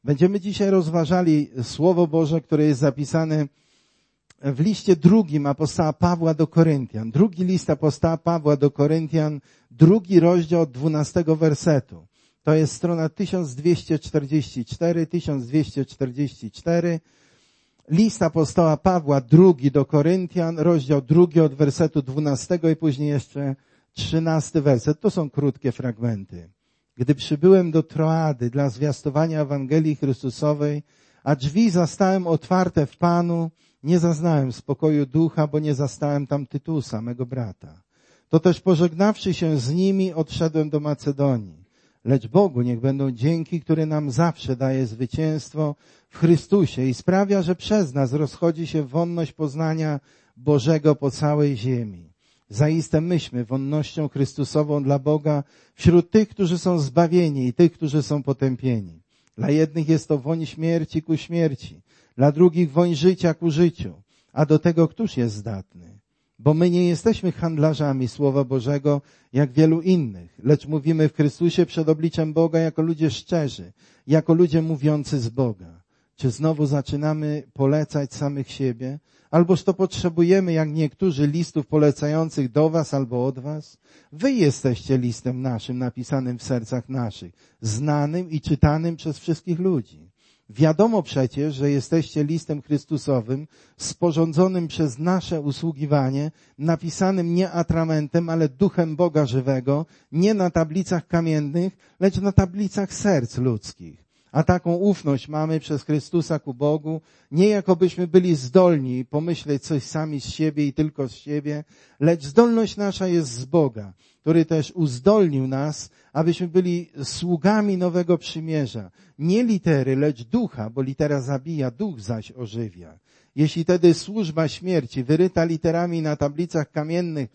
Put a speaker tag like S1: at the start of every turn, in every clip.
S1: Będziemy dzisiaj rozważali Słowo Boże, które jest zapisane w liście drugim apostoła Pawła do Koryntian. Drugi list apostoła Pawła do Koryntian, 2 rozdział od 12 wersetu. To jest strona 1244. List apostoła Pawła, 2 do Koryntian, rozdział 2 od wersetu 12 i później jeszcze 13 werset. To są krótkie fragmenty. Gdy przybyłem do Troady dla zwiastowania Ewangelii Chrystusowej, a drzwi zastałem otwarte w Panu, nie zaznałem spokoju ducha, bo nie zastałem tam Tytusa, mego brata. To też pożegnawszy się z nimi, odszedłem do Macedonii. Lecz Bogu niech będą dzięki, który nam zawsze daje zwycięstwo w Chrystusie i sprawia, że przez nas rozchodzi się wonność poznania Bożego po całej ziemi. Zaiste myśmy wonnością Chrystusową dla Boga wśród tych, którzy są zbawieni i tych, którzy są potępieni. Dla jednych jest to woń śmierci ku śmierci, dla drugich woń życia ku życiu. A do tego któż jest zdatny? Bo my nie jesteśmy handlarzami Słowa Bożego jak wielu innych, lecz mówimy w Chrystusie przed obliczem Boga jako ludzie szczerzy, jako ludzie mówiący z Boga. Czy znowu zaczynamy polecać samych siebie? Alboż to potrzebujemy, jak niektórzy, listów polecających do was albo od was? Wy jesteście listem naszym, napisanym w sercach naszych, znanym i czytanym przez wszystkich ludzi. Wiadomo przecież, że jesteście listem Chrystusowym, sporządzonym przez nasze usługiwanie, napisanym nie atramentem, ale duchem Boga żywego, nie na tablicach kamiennych, lecz na tablicach serc ludzkich. A taką ufność mamy przez Chrystusa ku Bogu, nie jakobyśmy byli zdolni pomyśleć coś sami z siebie i tylko z siebie, lecz zdolność nasza jest z Boga, który też uzdolnił nas, abyśmy byli sługami nowego przymierza. Nie litery, lecz ducha, bo litera zabija, duch zaś ożywia. Jeśli tedy służba śmierci, wyryta literami na tablicach kamiennych,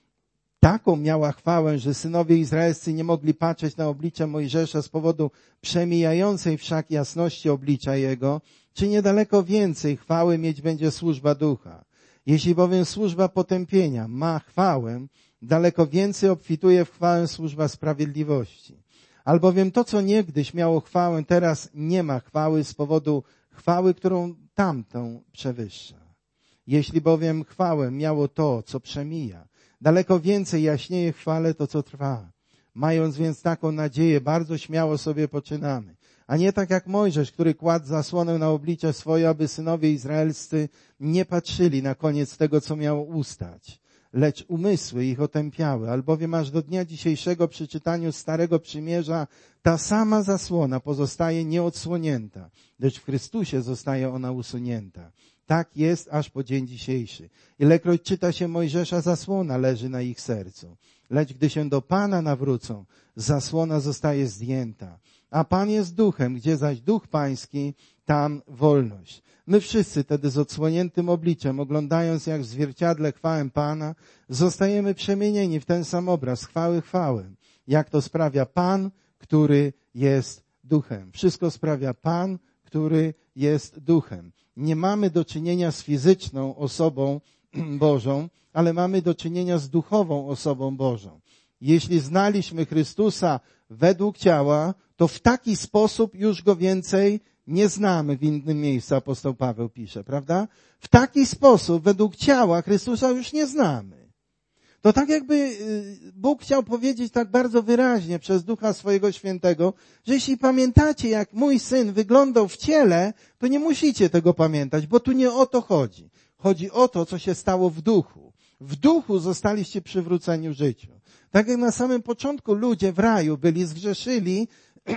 S1: taką miała chwałę, że synowie izraelscy nie mogli patrzeć na oblicze Mojżesza z powodu przemijającej wszak jasności oblicza jego, czy niedaleko więcej chwały mieć będzie służba ducha. Jeśli bowiem służba potępienia ma chwałę, daleko więcej obfituje w chwałę służba sprawiedliwości. Albowiem to, co niegdyś miało chwałę, teraz nie ma chwały z powodu chwały, którą tamtą przewyższa. Jeśli bowiem chwałę miało to, co przemija, daleko więcej jaśnieje chwale to, co trwa. Mając więc taką nadzieję, bardzo śmiało sobie poczynamy. A nie tak jak Mojżesz, który kładł zasłonę na oblicze swoje, aby synowie izraelscy nie patrzyli na koniec tego, co miało ustać. Lecz umysły ich otępiały, albowiem aż do dnia dzisiejszego przy czytaniu Starego Przymierza ta sama zasłona pozostaje nieodsłonięta, lecz w Chrystusie zostaje ona usunięta. Tak jest aż po dzień dzisiejszy. Ilekroć czyta się Mojżesza, zasłona leży na ich sercu. Lecz gdy się do Pana nawrócą, zasłona zostaje zdjęta. A Pan jest duchem, gdzie zaś duch pański, tam wolność. My wszyscy tedy z odsłoniętym obliczem, oglądając jak w zwierciadle chwałę Pana, zostajemy przemienieni w ten sam obraz, chwały chwałę. Jak to sprawia Pan, który jest duchem. Wszystko sprawia Pan, który jest duchem. Nie mamy do czynienia z fizyczną osobą Bożą, ale mamy do czynienia z duchową osobą Bożą. Jeśli znaliśmy Chrystusa według ciała, to w taki sposób już Go więcej nie znamy. W innym miejscu apostoł Paweł pisze, prawda? W taki sposób według ciała Chrystusa już nie znamy. To tak jakby Bóg chciał powiedzieć tak bardzo wyraźnie przez Ducha swojego Świętego, że jeśli pamiętacie, jak mój syn wyglądał w ciele, to nie musicie tego pamiętać, bo tu nie o to chodzi. Chodzi o to, co się stało w duchu. W duchu zostaliście przywróceni w życiu. Tak jak na samym początku ludzie w raju byli zgrzeszyli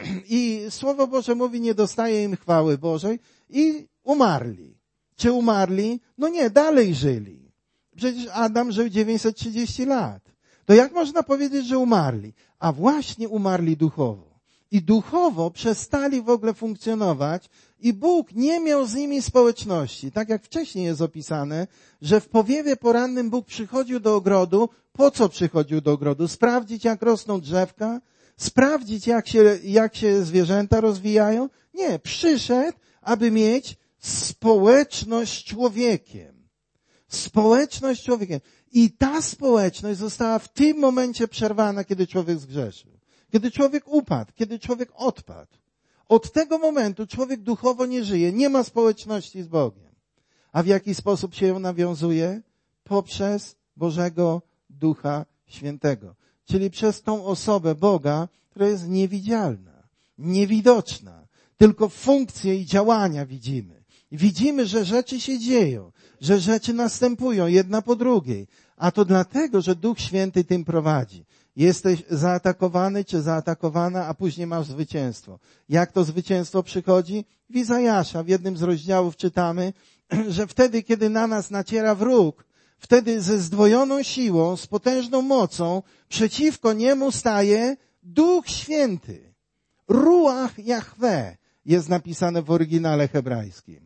S1: i Słowo Boże mówi, nie dostaje im chwały Bożej i umarli. Czy umarli? No nie, dalej żyli. Przecież Adam żył 930 lat. To jak można powiedzieć, że umarli? A właśnie umarli duchowo. I duchowo przestali w ogóle funkcjonować i Bóg nie miał z nimi społeczności. Tak jak wcześniej jest opisane, że w powiewie porannym Bóg przychodził do ogrodu. Po co przychodził do ogrodu? Sprawdzić, jak rosną drzewka? Sprawdzić, jak się zwierzęta rozwijają? Nie, przyszedł, aby mieć społeczność z człowiekiem. Społeczność z człowiekiem. I ta społeczność została w tym momencie przerwana, kiedy człowiek zgrzeszył. Kiedy człowiek upadł, kiedy człowiek odpadł. Od tego momentu człowiek duchowo nie żyje, nie ma społeczności z Bogiem. A w jaki sposób się ją nawiązuje? Poprzez Bożego Ducha Świętego. Czyli przez tą osobę Boga, która jest niewidzialna, niewidoczna. Tylko funkcje i działania widzimy. Widzimy, że rzeczy się dzieją, że rzeczy następują jedna po drugiej. A to dlatego, że Duch Święty tym prowadzi. Jesteś zaatakowany czy zaatakowana, a później masz zwycięstwo. Jak to zwycięstwo przychodzi? W Izajasza w jednym z rozdziałów czytamy, że wtedy, kiedy na nas naciera wróg, wtedy ze zdwojoną siłą, z potężną mocą przeciwko niemu staje Duch Święty. Ruach Jahwe jest napisane w oryginale hebrajskim.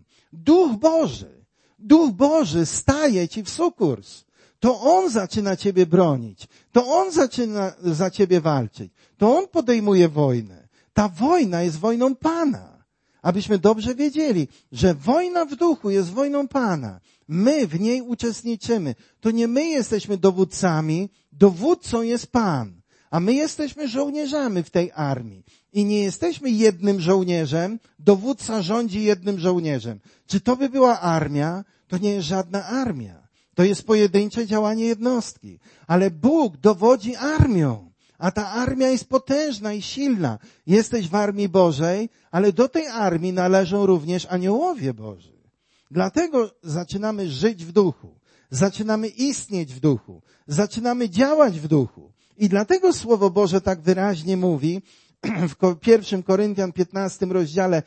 S1: Duch Boży staje ci w sukurs. To On zaczyna ciebie bronić. To On zaczyna za ciebie walczyć. To On podejmuje wojnę. Ta wojna jest wojną Pana. Abyśmy dobrze wiedzieli, że wojna w duchu jest wojną Pana. My w niej uczestniczymy. To nie my jesteśmy dowódcami, dowódcą jest Pan. A my jesteśmy żołnierzami w tej armii. I nie jesteśmy jednym żołnierzem, dowódca rządzi jednym żołnierzem. Czy to by była armia? To nie jest żadna armia. To jest pojedyncze działanie jednostki. Ale Bóg dowodzi armią. A ta armia jest potężna i silna. Jesteś w armii Bożej, ale do tej armii należą również aniołowie Boży. Dlatego zaczynamy żyć w duchu. Zaczynamy istnieć w duchu. Zaczynamy działać w duchu. I dlatego Słowo Boże tak wyraźnie mówi w 1 Koryntian 15 rozdziale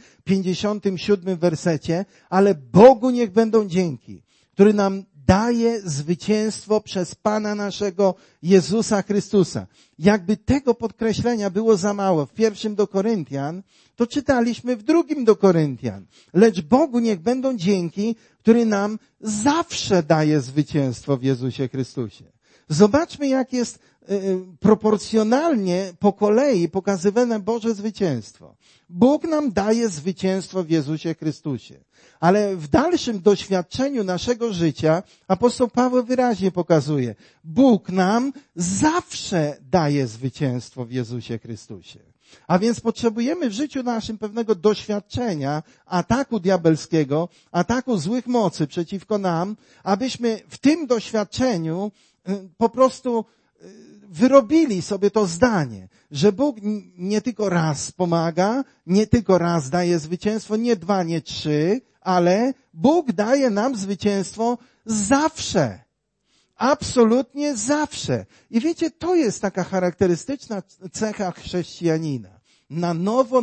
S1: 57 wersecie, ale Bogu niech będą dzięki, który nam daje zwycięstwo przez Pana naszego Jezusa Chrystusa. Jakby tego podkreślenia było za mało w 1 do Koryntian, to czytaliśmy w 2 do Koryntian. Lecz Bogu niech będą dzięki, który nam zawsze daje zwycięstwo w Jezusie Chrystusie. Zobaczmy, jak jest proporcjonalnie po kolei pokazywane Boże zwycięstwo. Bóg nam daje zwycięstwo w Jezusie Chrystusie. Ale w dalszym doświadczeniu naszego życia apostoł Paweł wyraźnie pokazuje, Bóg nam zawsze daje zwycięstwo w Jezusie Chrystusie. A więc potrzebujemy w życiu naszym pewnego doświadczenia ataku diabelskiego, ataku złych mocy przeciwko nam, abyśmy w tym doświadczeniu po prostu wyrobili sobie to zdanie, że Bóg nie tylko raz pomaga, nie tylko raz daje zwycięstwo, nie 2, nie 3, ale Bóg daje nam zwycięstwo zawsze. Absolutnie zawsze. I wiecie, to jest taka charakterystyczna cecha chrześcijanina, na nowo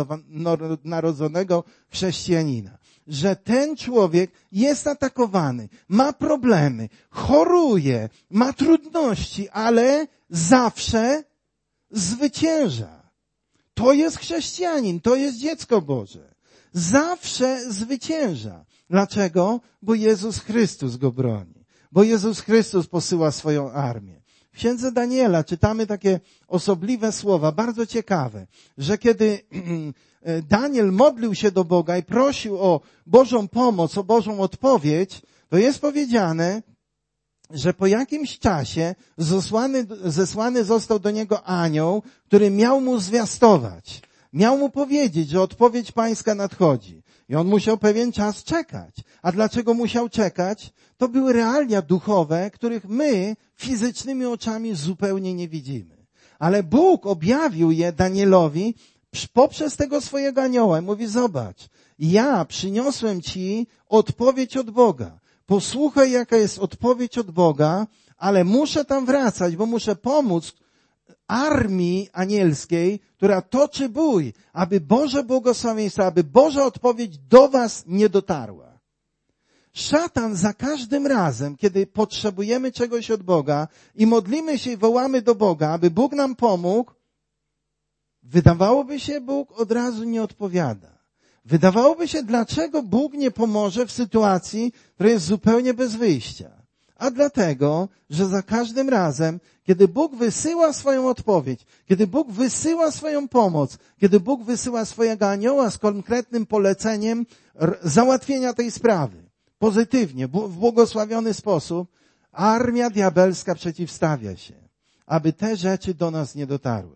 S1: narodzonego chrześcijanina, że ten człowiek jest atakowany, ma problemy, choruje, ma trudności, ale zawsze zwycięża. To jest chrześcijanin, to jest dziecko Boże. Zawsze zwycięża. Dlaczego? Bo Jezus Chrystus go broni. Bo Jezus Chrystus posyła swoją armię. W księdze Daniela czytamy takie osobliwe słowa, bardzo ciekawe, że kiedy Daniel modlił się do Boga i prosił o Bożą pomoc, o Bożą odpowiedź, to jest powiedziane, że po jakimś czasie zesłany został do niego anioł, który miał mu zwiastować. Miał mu powiedzieć, że odpowiedź pańska nadchodzi. I on musiał pewien czas czekać. A dlaczego musiał czekać? To były realia duchowe, których my fizycznymi oczami zupełnie nie widzimy. Ale Bóg objawił je Danielowi poprzez tego swojego anioła. Mówi, zobacz, ja przyniosłem ci odpowiedź od Boga. Posłuchaj, jaka jest odpowiedź od Boga, ale muszę tam wracać, bo muszę pomóc armii anielskiej, która toczy bój, aby Boże błogosławieństwo, aby Boża odpowiedź do was nie dotarła. Szatan za każdym razem, kiedy potrzebujemy czegoś od Boga i modlimy się i wołamy do Boga, aby Bóg nam pomógł, wydawałoby się, Bóg od razu nie odpowiada. Wydawałoby się, dlaczego Bóg nie pomoże w sytuacji, która jest zupełnie bez wyjścia. A dlatego, że za każdym razem, kiedy Bóg wysyła swoją odpowiedź, kiedy Bóg wysyła swoją pomoc, kiedy Bóg wysyła swojego anioła z konkretnym poleceniem załatwienia tej sprawy, pozytywnie, w błogosławiony sposób, armia diabelska przeciwstawia się, aby te rzeczy do nas nie dotarły.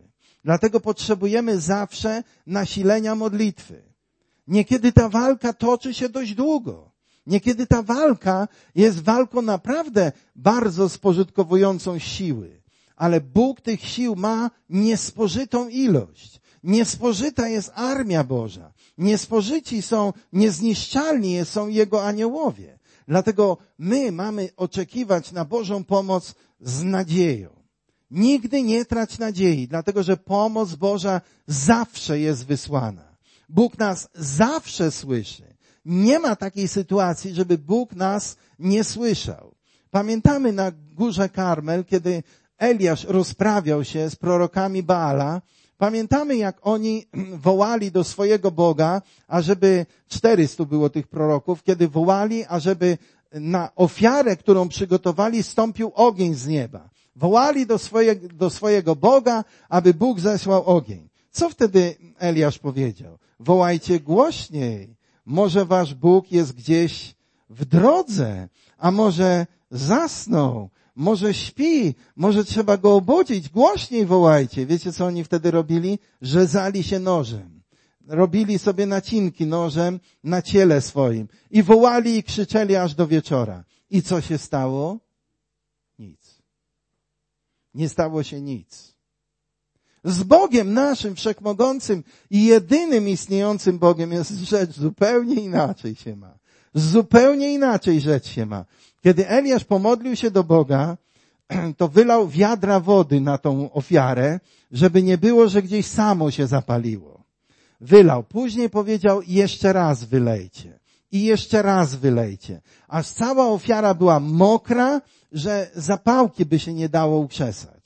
S1: Dlatego potrzebujemy zawsze nasilenia modlitwy. Niekiedy ta walka toczy się dość długo. Niekiedy ta walka jest walką naprawdę bardzo spożytkowującą siły. Ale Bóg tych sił ma niespożytą ilość. Niespożyta jest armia Boża. Niespożyci są, niezniszczalni są Jego aniołowie. Dlatego my mamy oczekiwać na Bożą pomoc z nadzieją. Nigdy nie trać nadziei, dlatego że pomoc Boża zawsze jest wysłana. Bóg nas zawsze słyszy. Nie ma takiej sytuacji, żeby Bóg nas nie słyszał. Pamiętamy na górze Karmel, kiedy Eliasz rozprawiał się z prorokami Baala. Pamiętamy, jak oni wołali do swojego Boga, ażeby 400 było tych proroków, kiedy wołali, ażeby na ofiarę, którą przygotowali, stąpił ogień z nieba. Wołali do swojego Boga, aby Bóg zesłał ogień. Co wtedy Eliasz powiedział? Wołajcie głośniej. Może wasz Bóg jest gdzieś w drodze, a może zasnął, może śpi, może trzeba go obudzić. Głośniej wołajcie. Wiecie, co oni wtedy robili? Rzezali się nożem. Robili sobie nacinki nożem na ciele swoim. I wołali i krzyczeli aż do wieczora. I co się stało? Nic. Nie stało się nic. Z Bogiem naszym wszechmogącym i jedynym istniejącym Bogiem jest rzecz zupełnie inaczej się ma. Zupełnie inaczej rzecz się ma. Kiedy Eliasz pomodlił się do Boga, to wylał wiadra wody na tą ofiarę, żeby nie było, że gdzieś samo się zapaliło. Wylał. Później powiedział, jeszcze raz wylejcie. I jeszcze raz wylejcie. Aż cała ofiara była mokra, że zapałki by się nie dało ukrzesać.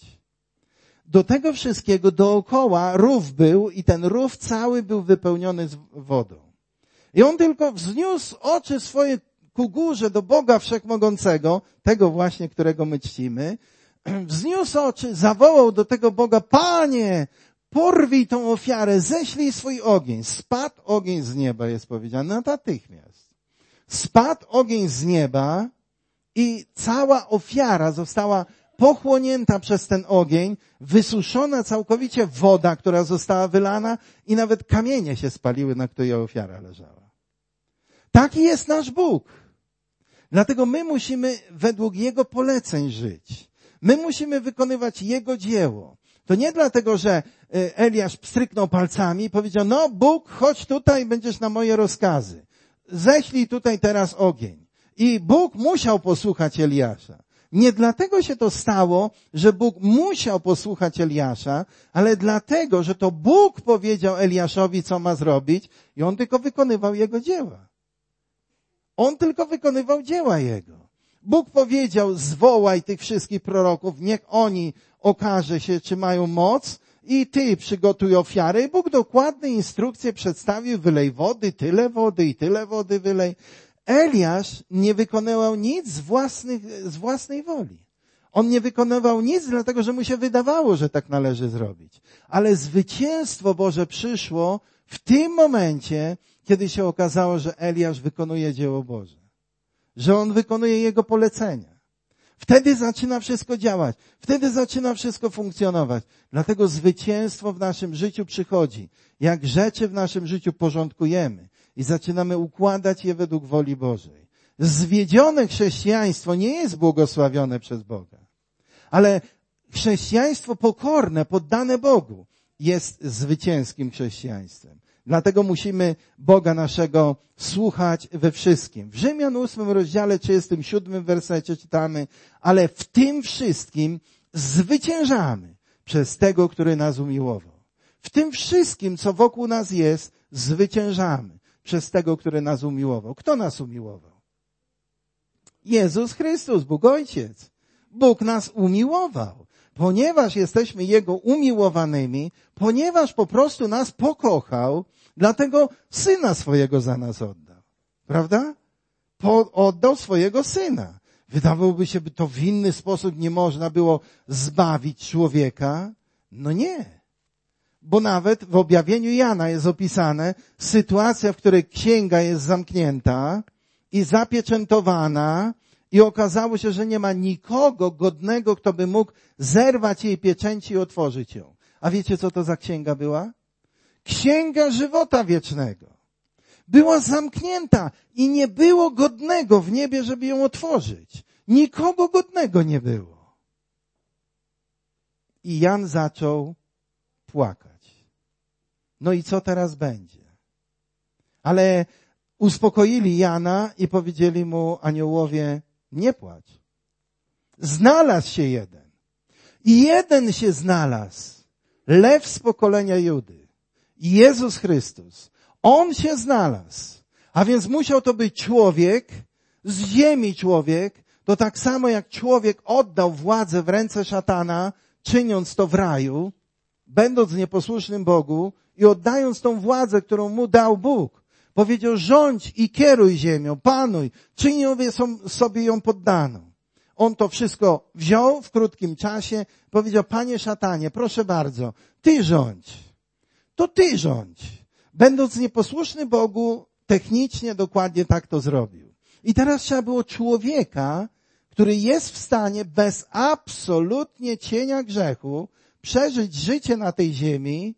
S1: Do tego wszystkiego dookoła rów był i ten rów cały był wypełniony wodą. I on tylko wzniósł oczy swoje ku górze do Boga Wszechmogącego, tego właśnie, którego my czcimy. Wzniósł oczy, zawołał do tego Boga, Panie, porwij tą ofiarę, ześlij swój ogień. Spadł ogień z nieba, jest powiedziane, natychmiast. Spadł ogień z nieba i cała ofiara została pochłonięta przez ten ogień, wysuszona całkowicie woda, która została wylana i nawet kamienie się spaliły, na której ofiara leżała. Taki jest nasz Bóg. Dlatego my musimy według Jego poleceń żyć. My musimy wykonywać Jego dzieło. To nie dlatego, że Eliasz pstryknął palcami i powiedział, no Bóg, chodź tutaj, będziesz na moje rozkazy. Ześlij tutaj teraz ogień. I Bóg musiał posłuchać Eliasza. Nie dlatego się to stało, że Bóg musiał posłuchać Eliasza, ale dlatego, że to Bóg powiedział Eliaszowi, co ma zrobić i on tylko wykonywał jego dzieła. On tylko wykonywał dzieła jego. Bóg powiedział, zwołaj tych wszystkich proroków, niech oni okaże się, czy mają moc i ty przygotuj ofiarę. I Bóg dokładne instrukcje przedstawił, wylej wody, tyle wody i tyle wody wylej. Eliasz nie wykonywał nic z własnej woli. On nie wykonywał nic, dlatego że mu się wydawało, że tak należy zrobić. Ale zwycięstwo Boże przyszło w tym momencie, kiedy się okazało, że Eliasz wykonuje dzieło Boże. Że on wykonuje Jego polecenia. Wtedy zaczyna wszystko działać. Wtedy zaczyna wszystko funkcjonować. Dlatego zwycięstwo w naszym życiu przychodzi. Jak rzeczy w naszym życiu porządkujemy i zaczynamy układać je według woli Bożej. Zwiedzione chrześcijaństwo nie jest błogosławione przez Boga. Ale chrześcijaństwo pokorne, poddane Bogu jest zwycięskim chrześcijaństwem. Dlatego musimy Boga naszego słuchać we wszystkim. W Rzymian 8 rozdziale 37 wersecie czytamy, ale w tym wszystkim zwyciężamy przez tego, który nas umiłował. W tym wszystkim, co wokół nas jest, zwyciężamy przez tego, który nas umiłował. Kto nas umiłował? Jezus Chrystus, Bóg Ojciec. Bóg nas umiłował. Ponieważ jesteśmy Jego umiłowanymi, ponieważ po prostu nas pokochał, dlatego Syna swojego za nas oddał. Prawda? Oddał swojego Syna. Wydawałoby się, by to w inny sposób nie można było zbawić człowieka. No nie. Bo nawet w objawieniu Jana jest opisane sytuacja, w której księga jest zamknięta i zapieczętowana i okazało się, że nie ma nikogo godnego, kto by mógł zerwać jej pieczęci i otworzyć ją. A wiecie, co to za księga była? Księga żywota wiecznego. Była zamknięta i nie było godnego w niebie, żeby ją otworzyć. Nikogo godnego nie było. I Jan zaczął płakać. No i co teraz będzie? Ale uspokoili Jana i powiedzieli mu aniołowie, nie płacz. Znalazł się jeden. I jeden się znalazł. Lew z pokolenia Judy. Jezus Chrystus. On się znalazł. A więc musiał to być człowiek, z ziemi człowiek, to tak samo jak człowiek oddał władzę w ręce szatana, czyniąc to w raju, będąc nieposłusznym Bogu i oddając tą władzę, którą mu dał Bóg. Powiedział, rządź i kieruj ziemią, panuj, czyń sobie ją poddaną. On to wszystko wziął w krótkim czasie, powiedział, panie szatanie, proszę bardzo, ty rządź. To ty rządź. Będąc nieposłuszny Bogu, technicznie dokładnie tak to zrobił. I teraz trzeba było człowieka, który jest w stanie bez absolutnie cienia grzechu przeżyć życie na tej ziemi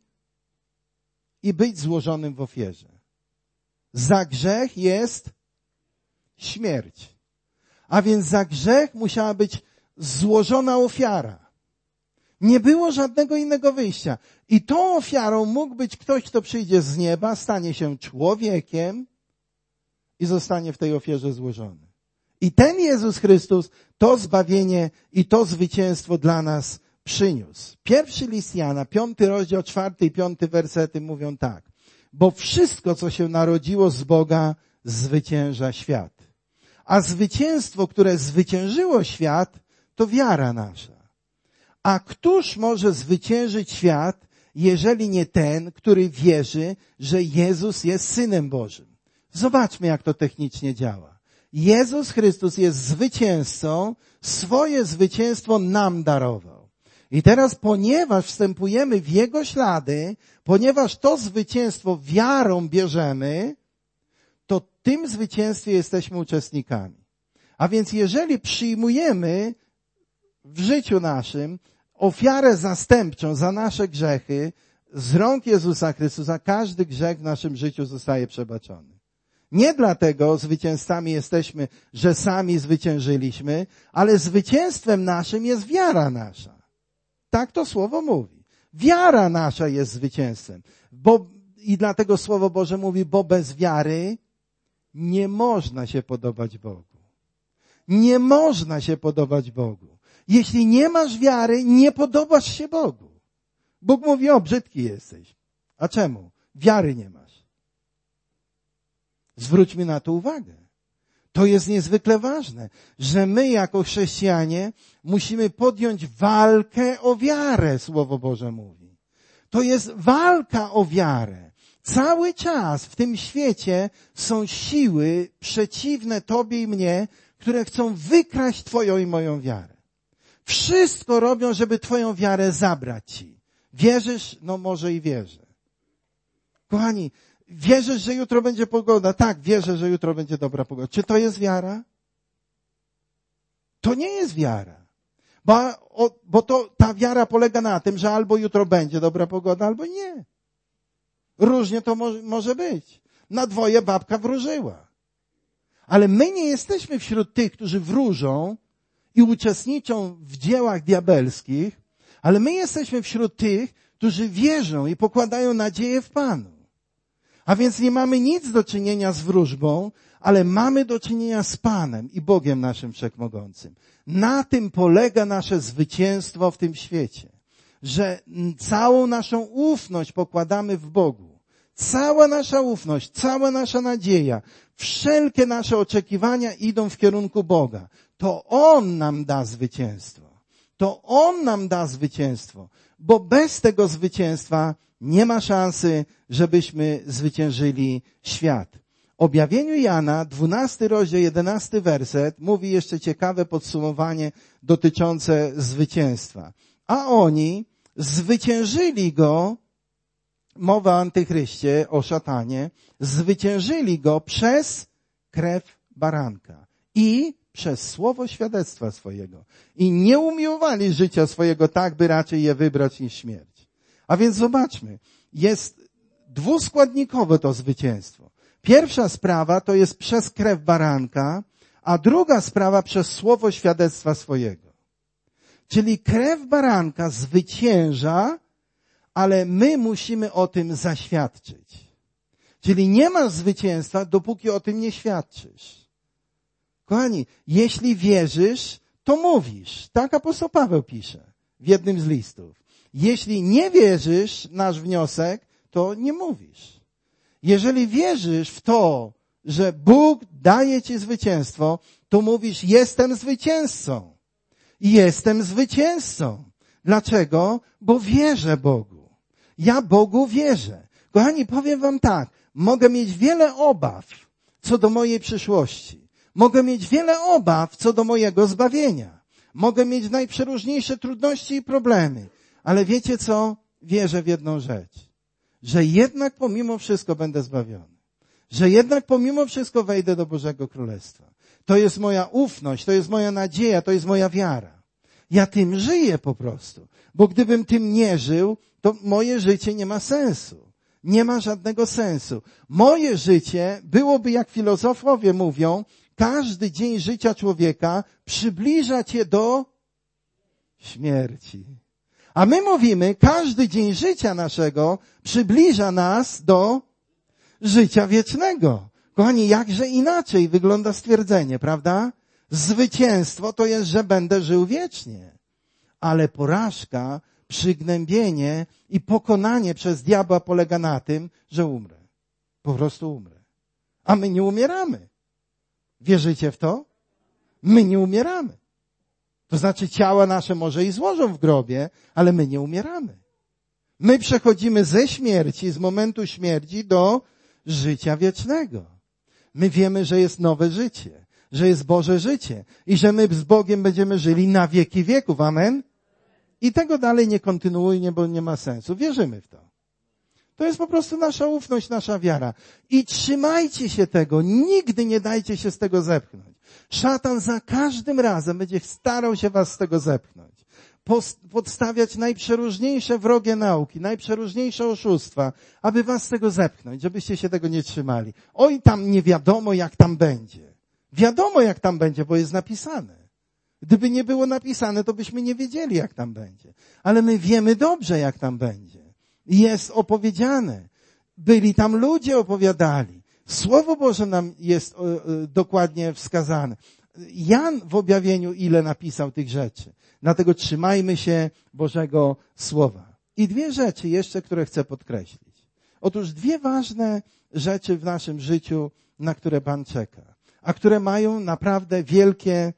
S1: i być złożonym w ofierze. Za grzech jest śmierć. A więc za grzech musiała być złożona ofiara. Nie było żadnego innego wyjścia. I tą ofiarą mógł być ktoś, kto przyjdzie z nieba, stanie się człowiekiem i zostanie w tej ofierze złożony. I ten Jezus Chrystus to zbawienie i to zwycięstwo dla nas przyniósł. Pierwszy list Jana, 5 rozdział, 4 i 5 wersety mówią tak. Bo wszystko, co się narodziło z Boga, zwycięża świat. A zwycięstwo, które zwyciężyło świat, to wiara nasza. A któż może zwyciężyć świat, jeżeli nie ten, który wierzy, że Jezus jest Synem Bożym? Zobaczmy, jak to technicznie działa. Jezus Chrystus jest zwycięzcą, swoje zwycięstwo nam darował. I teraz, ponieważ wstępujemy w Jego ślady, ponieważ to zwycięstwo wiarą bierzemy, to w tym zwycięstwie jesteśmy uczestnikami. A więc jeżeli przyjmujemy w życiu naszym ofiarę zastępczą za nasze grzechy z rąk Jezusa Chrystusa, każdy grzech w naszym życiu zostaje przebaczony. Nie dlatego zwycięzcami jesteśmy, że sami zwyciężyliśmy, ale zwycięstwem naszym jest wiara nasza. Tak to Słowo mówi. Wiara nasza jest zwycięstwem. I dlatego Słowo Boże mówi, bo bez wiary nie można się podobać Bogu. Nie można się podobać Bogu. Jeśli nie masz wiary, nie podobasz się Bogu. Bóg mówi, o, brzydki jesteś. A czemu? Wiary nie masz. Zwróćmy na to uwagę. To jest niezwykle ważne, że my jako chrześcijanie musimy podjąć walkę o wiarę, Słowo Boże mówi. To jest walka o wiarę. Cały czas w tym świecie są siły przeciwne Tobie i mnie, które chcą wykraść Twoją i moją wiarę. Wszystko robią, żeby Twoją wiarę zabrać Ci. Wierzysz? No może i wierzę. Kochani, wierzysz, że jutro będzie pogoda? Tak, wierzę, że jutro będzie dobra pogoda. Czy to jest wiara? To nie jest wiara. Bo ta wiara polega na tym, że albo jutro będzie dobra pogoda, albo nie. Różnie to może być. Na dwoje babka wróżyła. Ale my nie jesteśmy wśród tych, którzy wróżą i uczestniczą w dziełach diabelskich, ale my jesteśmy wśród tych, którzy wierzą i pokładają nadzieję w Panu. A więc nie mamy nic do czynienia z wróżbą, ale mamy do czynienia z Panem i Bogiem naszym Wszechmogącym. Na tym polega nasze zwycięstwo w tym świecie, że całą naszą ufność pokładamy w Bogu. Cała nasza ufność, cała nasza nadzieja, wszelkie nasze oczekiwania idą w kierunku Boga. To On nam da zwycięstwo. To On nam da zwycięstwo, bo bez tego zwycięstwa nie ma szansy, żebyśmy zwyciężyli świat. Objawieniu Jana, 12 rozdział, 11 werset, mówi jeszcze ciekawe podsumowanie dotyczące zwycięstwa. A oni zwyciężyli go, mowa o antychryście, o szatanie, zwyciężyli go przez krew baranka i przez słowo świadectwa swojego. I nie umiłowali życia swojego tak, by raczej je wybrać niż śmierć. A więc zobaczmy, jest dwuskładnikowe to zwycięstwo. Pierwsza sprawa to jest przez krew baranka, a druga sprawa przez słowo świadectwa swojego. Czyli krew baranka zwycięża, ale my musimy o tym zaświadczyć. Czyli nie masz zwycięstwa, dopóki o tym nie świadczysz. Kochani, jeśli wierzysz, to mówisz. Tak apostoł Paweł pisze w jednym z listów. Jeśli nie wierzysz, nasz wniosek, to nie mówisz. Jeżeli wierzysz w to, że Bóg daje ci zwycięstwo, to mówisz, jestem zwycięzcą. Jestem zwycięzcą. Dlaczego? Bo wierzę Bogu. Ja Bogu wierzę. Kochani, powiem wam tak, mogę mieć wiele obaw co do mojej przyszłości. Mogę mieć wiele obaw co do mojego zbawienia. Mogę mieć najprzeróżniejsze trudności i problemy. Ale wiecie co? Wierzę w jedną rzecz. Że jednak pomimo wszystko będę zbawiony. Że jednak pomimo wszystko wejdę do Bożego Królestwa. To jest moja ufność, to jest moja nadzieja, to jest moja wiara. Ja tym żyję po prostu. Bo gdybym tym nie żył, to moje życie nie ma sensu. Nie ma żadnego sensu. Moje życie byłoby, jak filozofowie mówią, każdy dzień życia człowieka przybliża cię do śmierci. A my mówimy, każdy dzień życia naszego przybliża nas do życia wiecznego. Kochani, jakże inaczej wygląda stwierdzenie, prawda? Zwycięstwo to jest, że będę żył wiecznie. Ale porażka, przygnębienie i pokonanie przez diabła polega na tym, że umrę. Po prostu umrę. A my nie umieramy. Wierzycie w to? My nie umieramy. To znaczy ciała nasze może i złożą w grobie, ale my nie umieramy. My przechodzimy ze śmierci, z momentu śmierci do życia wiecznego. My wiemy, że jest nowe życie, że jest Boże życie i że my z Bogiem będziemy żyli na wieki wieków. Amen? I tego dalej nie kontynuujmy, bo nie ma sensu. Wierzymy w to. To jest po prostu nasza ufność, nasza wiara. I trzymajcie się tego. Nigdy nie dajcie się z tego zepchnąć. Szatan za każdym razem będzie starał się was z tego zepchnąć. Podstawiać najprzeróżniejsze wrogie nauki, najprzeróżniejsze oszustwa, aby was z tego zepchnąć, żebyście się tego nie trzymali. Oj, tam nie wiadomo, jak tam będzie. Wiadomo, jak tam będzie, bo jest napisane. Gdyby nie było napisane, to byśmy nie wiedzieli, jak tam będzie. Ale my wiemy dobrze, jak tam będzie. Jest opowiedziane. Byli tam ludzie, opowiadali. Słowo Boże nam jest dokładnie wskazane. Jan w objawieniu ile napisał tych rzeczy. Dlatego trzymajmy się Bożego Słowa. I dwie rzeczy jeszcze, które chcę podkreślić. Otóż dwie ważne rzeczy w naszym życiu, na które Pan czeka. A które mają naprawdę wielkie,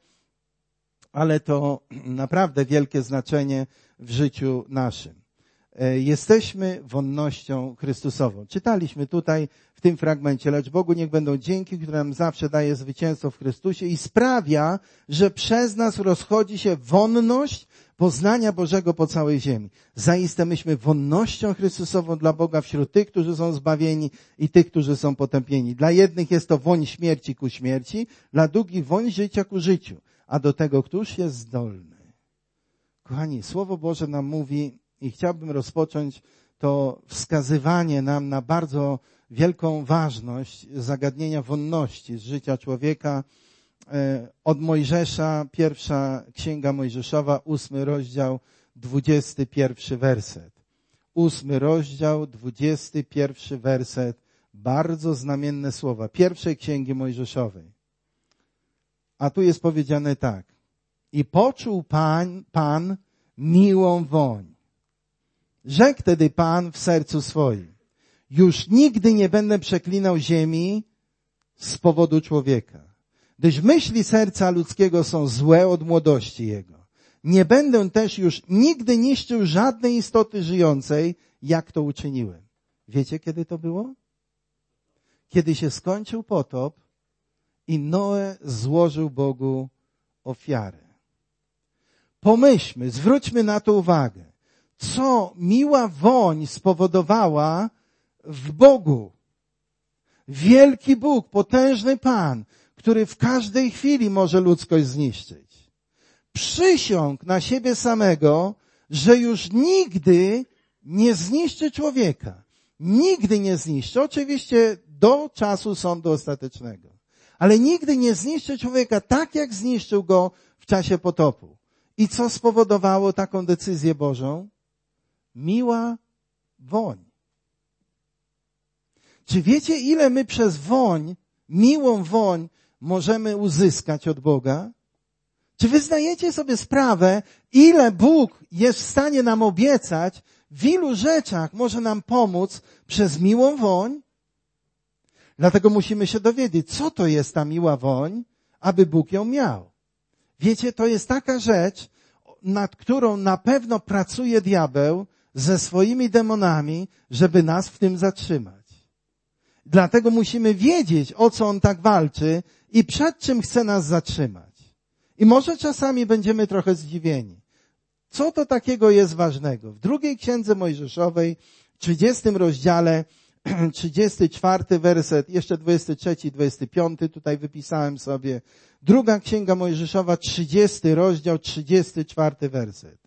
S1: ale to naprawdę wielkie znaczenie w życiu naszym. Jesteśmy wonnością Chrystusową. Czytaliśmy tutaj w tym fragmencie, lecz Bogu niech będą dzięki, które nam zawsze daje zwycięstwo w Chrystusie i sprawia, że przez nas rozchodzi się wonność poznania Bożego po całej ziemi. Zaiste myśmy wonnością Chrystusową dla Boga wśród tych, którzy są zbawieni i tych, którzy są potępieni. Dla jednych jest to woń śmierci ku śmierci, dla drugich woń życia ku życiu. A do tego któż jest zdolny? Kochani, Słowo Boże nam mówi, i chciałbym rozpocząć to wskazywanie nam na bardzo wielką ważność zagadnienia wonności z życia człowieka od Mojżesza, pierwsza Księga Mojżeszowa, 8 rozdział, 21 werset. 8 rozdział, 21 werset. Bardzo znamienne słowa. Pierwszej Księgi Mojżeszowej. A tu jest powiedziane tak. I poczuł Pan miłą woń. Rzekł tedy Pan w sercu swoim, już nigdy nie będę przeklinał ziemi z powodu człowieka, gdyż myśli serca ludzkiego są złe od młodości jego. Nie będę też już nigdy niszczył żadnej istoty żyjącej, jak to uczyniłem. Wiecie, kiedy to było? Kiedy się skończył potop i Noe złożył Bogu ofiarę. Pomyślmy, zwróćmy na to uwagę. Co miła woń spowodowała w Bogu. Wielki Bóg, potężny Pan, który w każdej chwili może ludzkość zniszczyć. Przysiągł na siebie samego, że już nigdy nie zniszczy człowieka. Nigdy nie zniszczy. Oczywiście do czasu sądu ostatecznego. Ale nigdy nie zniszczy człowieka tak, jak zniszczył go w czasie potopu. I co spowodowało taką decyzję Bożą? Miła woń. Czy wiecie, ile my przez woń, miłą woń, możemy uzyskać od Boga? Czy wy zdajecie sobie sprawę, ile Bóg jest w stanie nam obiecać, w ilu rzeczach może nam pomóc przez miłą woń? Dlatego musimy się dowiedzieć, co to jest ta miła woń, aby Bóg ją miał. Wiecie, to jest taka rzecz, nad którą na pewno pracuje diabeł ze swoimi demonami, żeby nas w tym zatrzymać. Dlatego musimy wiedzieć, o co on tak walczy i przed czym chce nas zatrzymać. I może czasami będziemy trochę zdziwieni. Co to takiego jest ważnego? W drugiej księdze Mojżeszowej, 30 rozdziale, 34 werset, jeszcze 23, 25, tutaj wypisałem sobie. Druga księga Mojżeszowa, 30 rozdział, 34 werset.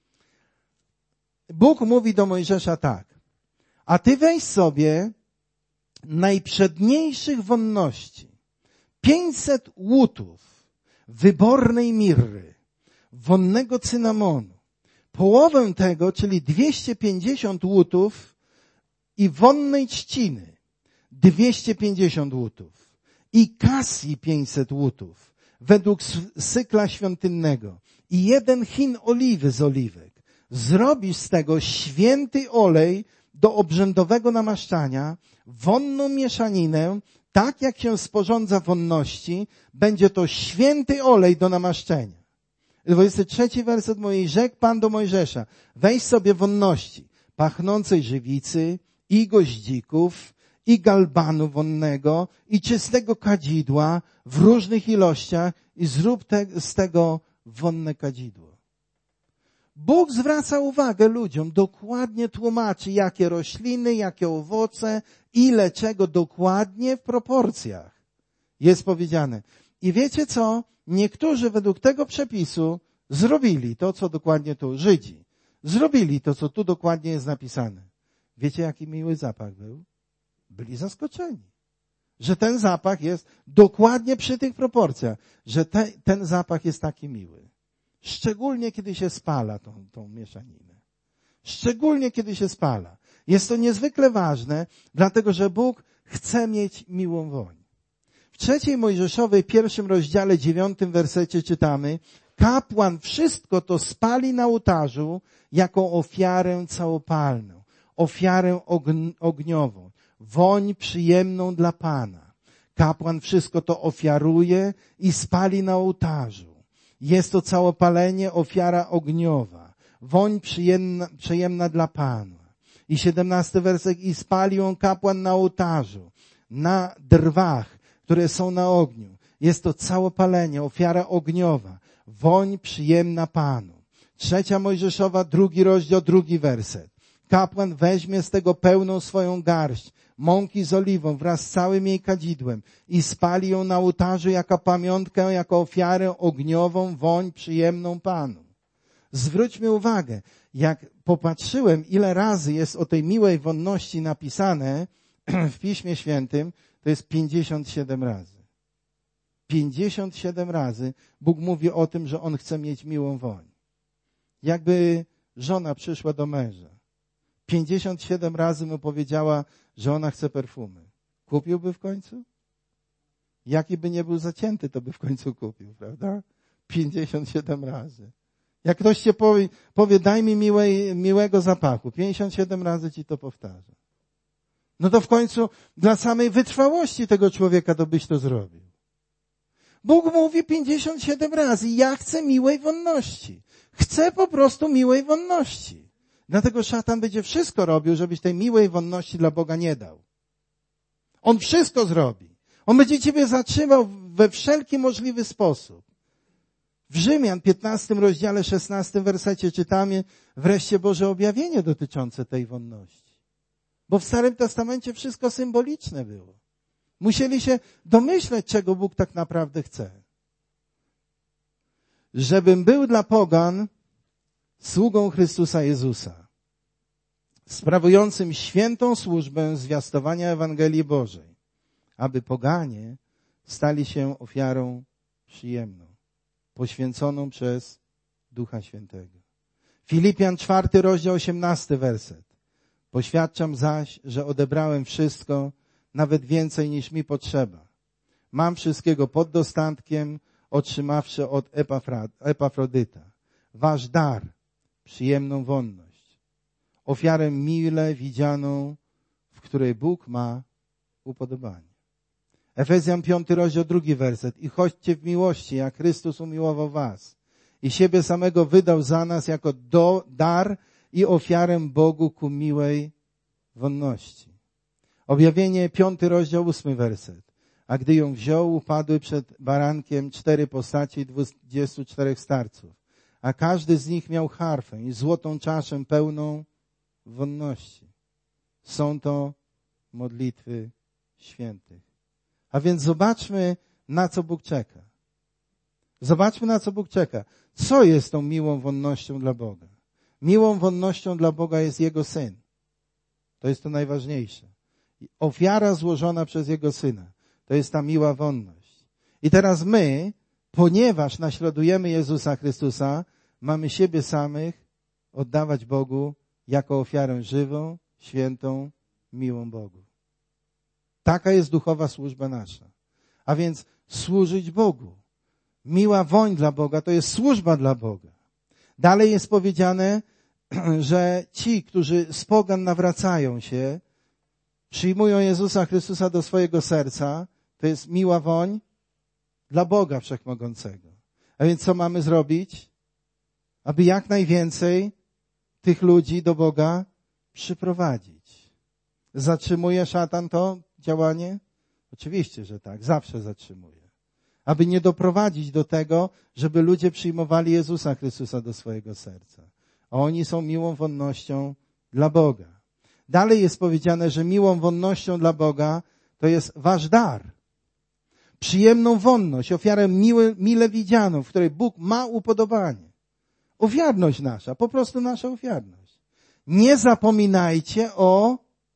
S1: Bóg mówi do Mojżesza tak. A ty weź sobie najprzedniejszych wonności, 500 łutów wybornej mirry, wonnego cynamonu, połowę tego, czyli 250 łutów i wonnej trzciny, 250 łutów i kasji 500 łutów, według cykla świątynnego i 1 chin oliwy z oliwek. Zrobisz z tego święty olej do obrzędowego namaszczania, wonną mieszaninę, tak jak się sporządza wonności, będzie to święty olej do namaszczenia. 23 werset mojej, rzekł Pan do Mojżesza, weź sobie wonności, pachnącej żywicy i goździków, i galbanu wonnego, i czystego kadzidła w różnych ilościach i zrób z tego wonne kadzidło. Bóg zwraca uwagę ludziom, dokładnie tłumaczy, jakie rośliny, jakie owoce, ile czego dokładnie w proporcjach jest powiedziane. I wiecie co? Niektórzy według tego przepisu zrobili to, co dokładnie tu, Żydzi, zrobili to, co tu dokładnie jest napisane. Wiecie, jaki miły zapach był? Byli zaskoczeni, że ten zapach jest dokładnie przy tych proporcjach, że ten zapach jest taki miły. Szczególnie, kiedy się spala tą mieszaninę. Szczególnie, kiedy się spala. Jest to niezwykle ważne, dlatego że Bóg chce mieć miłą woń. W 3 Mojżeszowej, 1 rozdziale, 9 wersecie czytamy, kapłan wszystko to spali na ołtarzu jako ofiarę całopalną, ofiarę ogniową, woń przyjemną dla Pana. Kapłan wszystko to ofiaruje i spali na ołtarzu. Jest to całopalenie, ofiara ogniowa, woń przyjemna dla Pana. I 17 werset, i spali ją kapłan na ołtarzu, na drwach, które są na ogniu. Jest to całopalenie, ofiara ogniowa, woń przyjemna Panu. 3 Mojżeszowa, 2 rozdział, 2 werset. Kapłan weźmie z tego pełną swoją garść mąki z oliwą wraz z całym jej kadzidłem i spali ją na ołtarzu jako pamiątkę, jako ofiarę ogniową, woń przyjemną Panu. Zwróćmy uwagę, jak popatrzyłem, ile razy jest o tej miłej wonności napisane w Piśmie Świętym, to jest 57 razy. 57 razy Bóg mówi o tym, że On chce mieć miłą woń. Jakby żona przyszła do męża. 57 razy mu powiedziała, że ona chce perfumy. Kupiłby w końcu? Jaki by nie był zacięty, to by w końcu kupił, prawda? 57 razy. Jak ktoś ci powie, daj mi miłego zapachu, 57 razy ci to powtarza. No to w końcu dla samej wytrwałości tego człowieka to byś to zrobił. Bóg mówi 57 razy, ja chcę miłej wonności. Chcę po prostu miłej wonności. Dlatego szatan będzie wszystko robił, żebyś tej miłej wonności dla Boga nie dał. On wszystko zrobi. On będzie ciebie zatrzymał we wszelki możliwy sposób. W Rzymian 15 rozdziale 16 wersecie czytamy wreszcie Boże objawienie dotyczące tej wonności. Bo w Starym Testamencie wszystko symboliczne było. Musieli się domyśleć, czego Bóg tak naprawdę chce. Żebym był dla pogan sługą Chrystusa Jezusa. sprawującym świętą służbę zwiastowania Ewangelii Bożej, aby poganie stali się ofiarą przyjemną, poświęconą przez Ducha Świętego. Filipian 4 rozdział 18 werset. Poświadczam zaś, że odebrałem wszystko, nawet więcej niż mi potrzeba. Mam wszystkiego pod dostatkiem, otrzymawszy od Epafrodyta. Wasz dar, przyjemną wonność, ofiarę mile widzianą, w której Bóg ma upodobanie. Efezjan 5 rozdział 2 werset. I chodźcie w miłości, jak Chrystus umiłował was i siebie samego wydał za nas jako dar i ofiarę Bogu ku miłej wonności. Objawienie 5 rozdział 8 werset. A gdy ją wziął, upadły przed barankiem 4 postaci 24 starców, a każdy z nich miał harfę i złotą czaszę pełną wonności. Są to modlitwy świętych. A więc zobaczmy, na co Bóg czeka. Zobaczmy, na co Bóg czeka. Co jest tą miłą wonnością dla Boga? Miłą wonnością dla Boga jest Jego Syn. To jest to najważniejsze. Ofiara złożona przez Jego Syna. To jest ta miła wonność. I teraz my, ponieważ naśladujemy Jezusa Chrystusa, mamy siebie samych oddawać Bogu jako ofiarę żywą, świętą, miłą Bogu. Taka jest duchowa służba nasza. A więc służyć Bogu. Miła woń dla Boga to jest służba dla Boga. Dalej jest powiedziane, że ci, którzy z pogan nawracają się, przyjmują Jezusa Chrystusa do swojego serca, to jest miła woń dla Boga Wszechmogącego. A więc co mamy zrobić? Aby jak najwięcej tych ludzi do Boga przyprowadzić. Zatrzymuje szatan to działanie? Oczywiście, że tak. Zawsze zatrzymuje. Aby nie doprowadzić do tego, żeby ludzie przyjmowali Jezusa Chrystusa do swojego serca. A oni są miłą wonnością dla Boga. Dalej jest powiedziane, że miłą wonnością dla Boga to jest wasz dar. Przyjemną wonność, ofiarę mile widzianą, w której Bóg ma upodobanie. Ofiarność nasza, po prostu nasza ofiarność. Nie zapominajcie o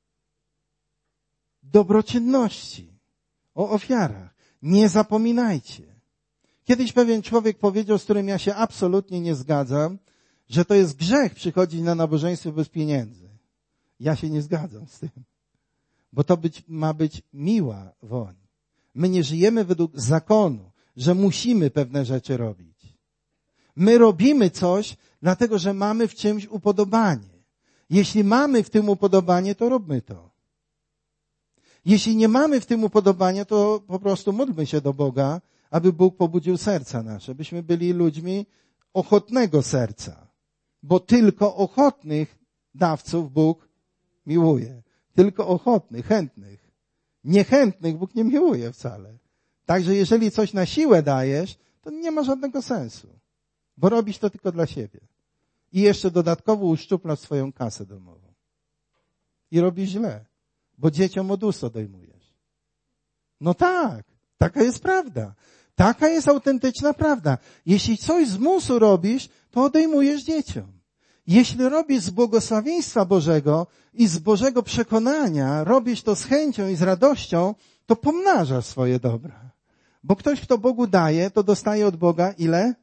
S1: dobroczynności, o ofiarach. Nie zapominajcie. Kiedyś pewien człowiek powiedział, z którym ja się absolutnie nie zgadzam, że to jest grzech przychodzić na nabożeństwo bez pieniędzy. Ja się nie zgadzam z tym. Bo to ma być miła woń. My nie żyjemy według zakonu, że musimy pewne rzeczy robić. My robimy coś, dlatego że mamy w czymś upodobanie. Jeśli mamy w tym upodobanie, to róbmy to. Jeśli nie mamy w tym upodobania, to po prostu módlmy się do Boga, aby Bóg pobudził serca nasze, byśmy byli ludźmi ochotnego serca. Bo tylko ochotnych dawców Bóg miłuje. Tylko ochotnych, chętnych. Niechętnych Bóg nie miłuje wcale. Także jeżeli coś na siłę dajesz, to nie ma żadnego sensu. Bo robisz to tylko dla siebie. I jeszcze dodatkowo uszczuplasz swoją kasę domową. I robisz źle. Bo dzieciom od ust odejmujesz. No tak. Taka jest prawda. Taka jest autentyczna prawda. Jeśli coś z musu robisz, to odejmujesz dzieciom. Jeśli robisz z błogosławieństwa Bożego i z Bożego przekonania, robisz to z chęcią i z radością, to pomnażasz swoje dobra. Bo ktoś, kto Bogu daje, to dostaje od Boga ile?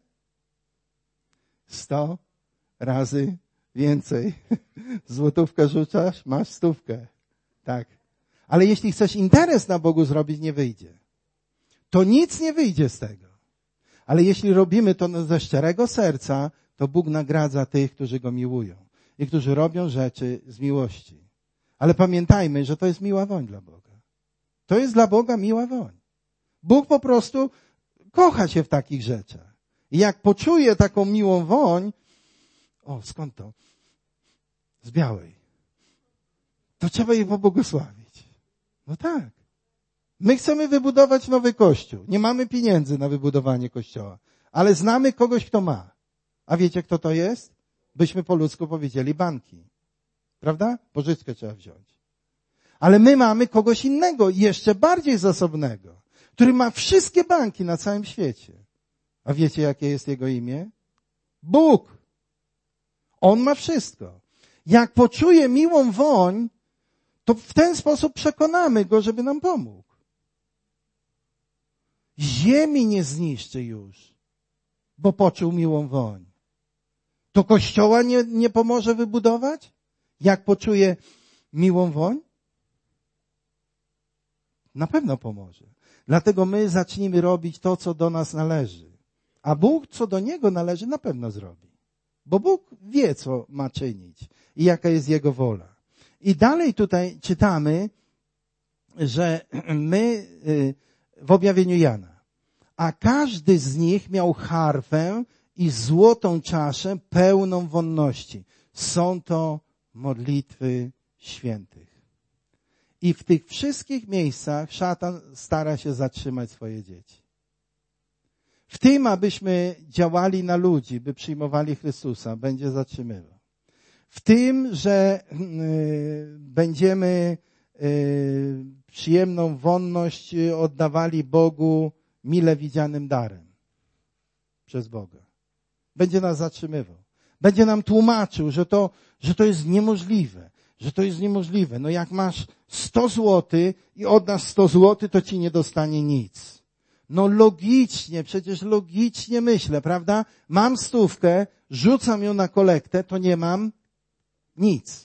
S1: 100 razy więcej. Złotówkę rzucasz, masz 100. Tak. Ale jeśli chcesz interes na Bogu zrobić, nie wyjdzie. To nic nie wyjdzie z tego. Ale jeśli robimy to ze szczerego serca, to Bóg nagradza tych, którzy Go miłują i którzy robią rzeczy z miłości. Ale pamiętajmy, że to jest miła woń dla Boga. To jest dla Boga miła woń. Bóg po prostu kocha się w takich rzeczach. I jak poczuje taką miłą woń, skąd to? Z Białej. To trzeba jej pobłogosławić. No tak. My chcemy wybudować nowy kościół. Nie mamy pieniędzy na wybudowanie kościoła. Ale znamy kogoś, kto ma. A wiecie, kto to jest? Byśmy po ludzku powiedzieli banki. Prawda? Pożyczkę trzeba wziąć. Ale my mamy kogoś innego, jeszcze bardziej zasobnego, który ma wszystkie banki na całym świecie. A wiecie, jakie jest jego imię? Bóg. On ma wszystko. Jak poczuje miłą woń, to w ten sposób przekonamy go, żeby nam pomógł. Ziemi nie zniszczy już, bo poczuł miłą woń. To kościoła nie pomoże wybudować? Jak poczuje miłą woń? Na pewno pomoże. Dlatego my zacznijmy robić to, co do nas należy. A Bóg, co do Niego należy, na pewno zrobi. Bo Bóg wie, co ma czynić i jaka jest Jego wola. I dalej tutaj czytamy, że my w objawieniu Jana, a każdy z nich miał harfę i złotą czaszę pełną wonności. Są to modlitwy świętych. I w tych wszystkich miejscach szatan stara się zatrzymać swoje dzieci. W tym, abyśmy działali na ludzi, by przyjmowali Chrystusa, będzie zatrzymywał. W tym, że będziemy przyjemną wonność oddawali Bogu mile widzianym darem przez Boga. Będzie nas zatrzymywał. Będzie nam tłumaczył, że to jest niemożliwe. Że to jest niemożliwe. No jak masz 100 złotych i oddasz 100 złotych, to ci nie dostanie nic. No logicznie, przecież logicznie myślę, prawda? Mam 100, rzucam ją na kolektę, to nie mam nic.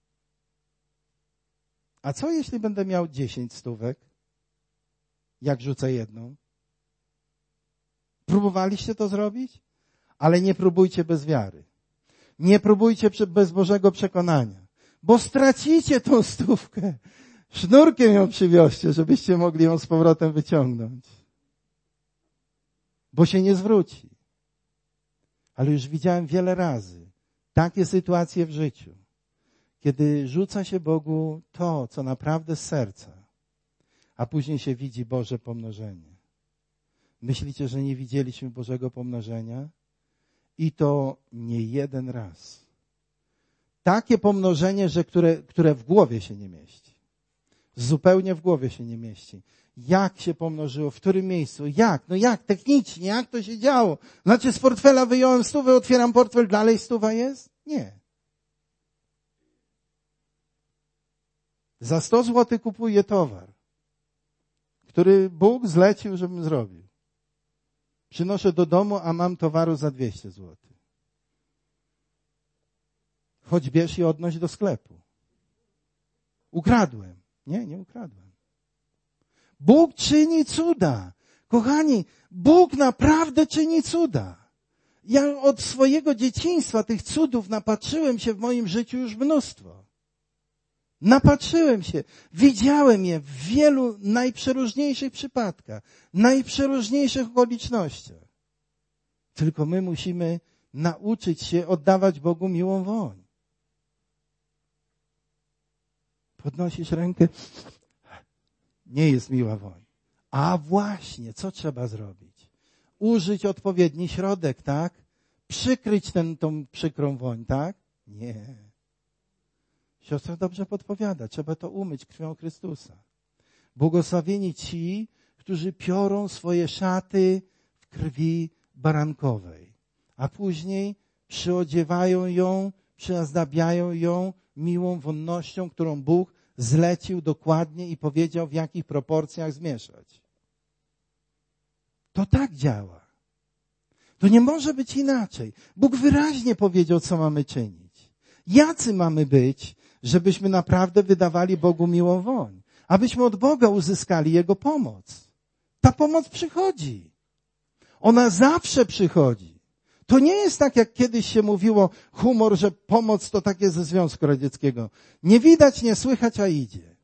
S1: A co jeśli będę miał 10 stówek? Jak rzucę jedną? Próbowaliście to zrobić? Ale nie próbujcie bez wiary. Nie próbujcie bez Bożego przekonania. Bo stracicie tą 100. Sznurkiem ją przywioźcie, żebyście mogli ją z powrotem wyciągnąć. Bo się nie zwróci. Ale już widziałem wiele razy takie sytuacje w życiu, kiedy rzuca się Bogu to, co naprawdę z serca, a później się widzi Boże pomnożenie. Myślicie, że nie widzieliśmy Bożego pomnożenia? I to nie jeden raz. Takie pomnożenie, że które w głowie się nie mieści. Zupełnie w głowie się nie mieści. Jak się pomnożyło? W którym miejscu? Jak? No jak? Technicznie? Jak to się działo? Znaczy z portfela wyjąłem 100, otwieram portfel, dalej 100 jest? Nie. Za 100 zł kupuję towar, który Bóg zlecił, żebym zrobił. Przynoszę do domu, a mam towaru za 200 zł. Chodź bierz i odnoś do sklepu. Ukradłem. Nie ukradłem. Bóg czyni cuda. Kochani, Bóg naprawdę czyni cuda. Ja od swojego dzieciństwa tych cudów napatrzyłem się w moim życiu już mnóstwo. Napatrzyłem się, widziałem je w wielu najprzeróżniejszych przypadkach, najprzeróżniejszych okolicznościach. Tylko my musimy nauczyć się oddawać Bogu miłą woń. Podnosisz rękę, nie jest miła woń. A właśnie, co trzeba zrobić? Użyć odpowiedni środek, tak? Przykryć tą przykrą woń, tak? Nie. Siostra dobrze podpowiada, trzeba to umyć krwią Chrystusa. Błogosławieni ci, którzy piorą swoje szaty w krwi barankowej, a później przyodziewają ją, przyozdabiają ją miłą wonnością, którą Bóg zlecił dokładnie i powiedział, w jakich proporcjach zmieszać. To tak działa. To nie może być inaczej. Bóg wyraźnie powiedział, co mamy czynić. Jacy mamy być, żebyśmy naprawdę wydawali Bogu miłą woń, abyśmy od Boga uzyskali Jego pomoc. Ta pomoc przychodzi. Ona zawsze przychodzi. To nie jest tak, jak kiedyś się mówiło, humor, że pomoc to takie ze Związku Radzieckiego. Nie widać, nie słychać, a idzie.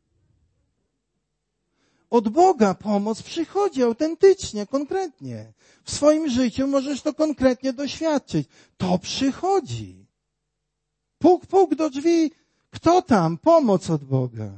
S1: Od Boga pomoc przychodzi autentycznie, konkretnie. W swoim życiu możesz to konkretnie doświadczyć. To przychodzi. Puk, puk do drzwi. Kto tam? Pomoc od Boga.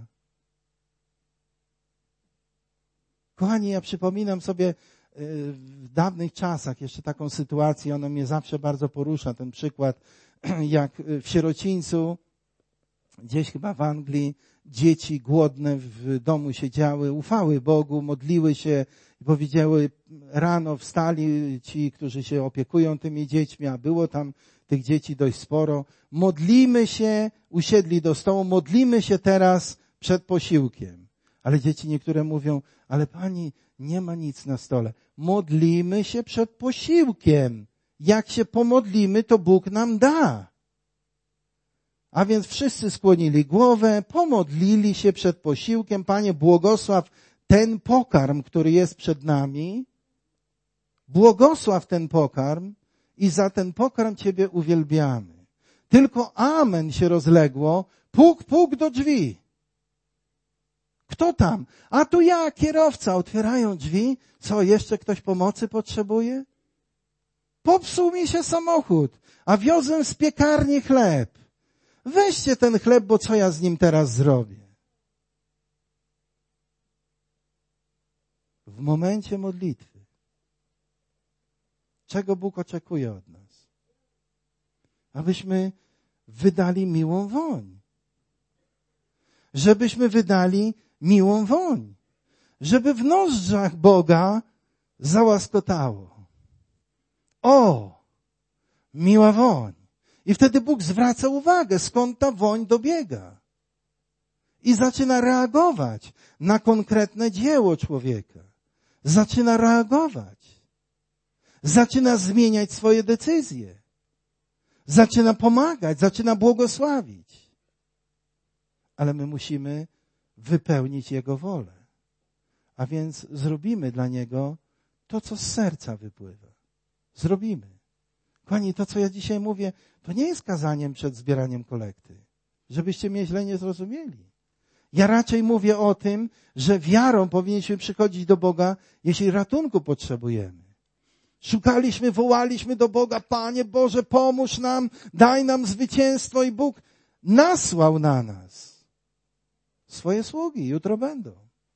S1: Kochani, ja przypominam sobie w dawnych czasach jeszcze taką sytuację, ona mnie zawsze bardzo porusza, ten przykład, jak w sierocińcu, gdzieś chyba w Anglii, dzieci głodne w domu siedziały, ufały Bogu, modliły się i powiedziały, rano wstali ci, którzy się opiekują tymi dziećmi, a było tam tych dzieci dość sporo. Modlimy się, usiedli do stołu, modlimy się teraz przed posiłkiem. Ale dzieci niektóre mówią, ale pani, nie ma nic na stole. Modlimy się przed posiłkiem. Jak się pomodlimy, to Bóg nam da. A więc wszyscy skłonili głowę, pomodlili się przed posiłkiem. Panie, błogosław ten pokarm, który jest przed nami. Błogosław ten pokarm i za ten pokarm Ciebie uwielbiamy. Tylko amen się rozległo. Puk, puk do drzwi. Kto tam? A tu ja, kierowca. Otwierają drzwi. Co, jeszcze ktoś pomocy potrzebuje? Popsuł mi się samochód, a wiozłem z piekarni chleb. Weźcie ten chleb, bo co ja z nim teraz zrobię? W momencie modlitwy. Czego Bóg oczekuje od nas? Abyśmy wydali miłą woń. Żebyśmy wydali miłą woń. Żeby w nozdrzach Boga załaskotało. O, miła woń. I wtedy Bóg zwraca uwagę, skąd ta woń dobiega. I zaczyna reagować na konkretne dzieło człowieka. Zaczyna reagować. Zaczyna zmieniać swoje decyzje. Zaczyna pomagać, zaczyna błogosławić. Ale my musimy wypełnić Jego wolę. A więc zrobimy dla Niego to, co z serca wypływa. Zrobimy. Kochani, to, co ja dzisiaj mówię, to nie jest kazaniem przed zbieraniem kolekty. Żebyście mnie źle nie zrozumieli. Ja raczej mówię o tym, że wiarą powinniśmy przychodzić do Boga, jeśli ratunku potrzebujemy. Szukaliśmy, wołaliśmy do Boga, Panie Boże, pomóż nam, daj nam zwycięstwo i Bóg nasłał na nas swoje sługi, jutro będą.